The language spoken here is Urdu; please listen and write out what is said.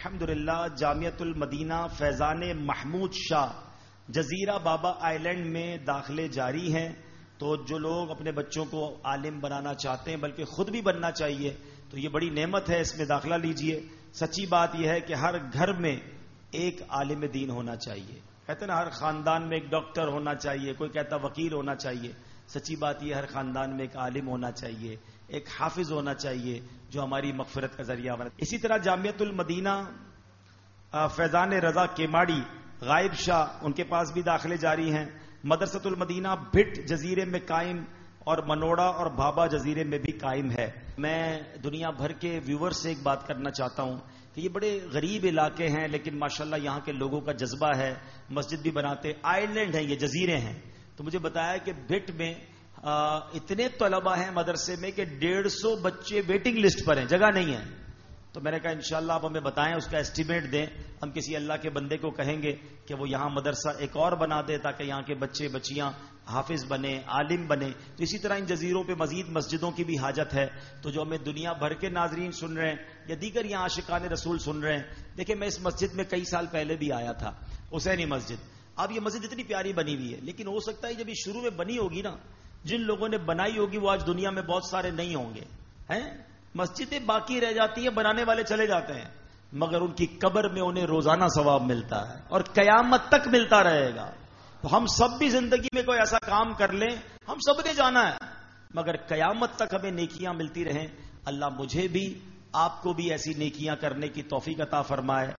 الحمدللہ جامعۃ المدینہ فیضان محمود شاہ جزیرہ بابا آئیلینڈ میں داخلے جاری ہیں. تو جو لوگ اپنے بچوں کو عالم بنانا چاہتے ہیں بلکہ خود بھی بننا چاہیے تو یہ بڑی نعمت ہے، اس میں داخلہ لیجئے. سچی بات یہ ہے کہ ہر گھر میں ایک عالم دین ہونا چاہیے. کہتے ہیں نا ہر خاندان میں ایک ڈاکٹر ہونا چاہیے، کوئی کہتا وکیل ہونا چاہیے. سچی بات یہ ہر خاندان میں ایک عالم ہونا چاہیے، ایک حافظ ہونا چاہیے جو ہماری مغفرت کا ذریعہ بنے. اسی طرح جامعۃ المدینہ فیضان رضا کیماڑی غائب شاہ ان کے پاس بھی داخلے جاری ہیں. مدرسۃ المدینہ بھٹ جزیرے میں قائم اور منوڑا اور بھابا جزیرے میں بھی قائم ہے. میں دنیا بھر کے ویور سے ایک بات کرنا چاہتا ہوں کہ یہ بڑے غریب علاقے ہیں لیکن ماشاءاللہ یہاں کے لوگوں کا جذبہ ہے، مسجد بھی بناتے. آئیلینڈ ہیں، یہ جزیرے ہیں. تو مجھے بتایا کہ بھٹ میں اتنے طلبہ ہیں مدرسے میں کہ 150 بچے ویٹنگ لسٹ پر ہیں، جگہ نہیں ہے. تو میں نے کہا انشاءاللہ آپ ہمیں بتائیں، اس کا ایسٹیمیٹ دیں. ہم کسی اللہ کے بندے کو کہیں گے کہ وہ یہاں مدرسہ ایک اور بنا دے تاکہ یہاں کے بچے بچیاں حافظ بنے، عالم بنے. تو اسی طرح ان جزیروں پہ مزید مسجدوں کی بھی حاجت ہے. تو جو ہمیں دنیا بھر کے ناظرین سن رہے ہیں یا دیگر یہاں عاشقان رسول سن رہے ہیں، دیکھیں میں اس مسجد میں کئی سال پہلے بھی آیا تھا، حسینی مسجد. اب یہ مسجد اتنی پیاری بنی ہوئی ہے لیکن ہو سکتا ہے جب یہ شروع میں بنی ہوگی نا، جن لوگوں نے بنائی ہوگی وہ آج دنیا میں بہت سارے نہیں ہوں گے. ہیں مسجدیں باقی رہ جاتی ہیں، بنانے والے چلے جاتے ہیں، مگر ان کی قبر میں انہیں روزانہ ثواب ملتا ہے اور قیامت تک ملتا رہے گا. تو ہم سب بھی زندگی میں کوئی ایسا کام کر لیں، ہم سب نے جانا ہے مگر قیامت تک ہمیں نیکیاں ملتی رہیں. اللہ مجھے بھی آپ کو بھی ایسی نیکیاں کرنے کی توفیق عطا فرمائے.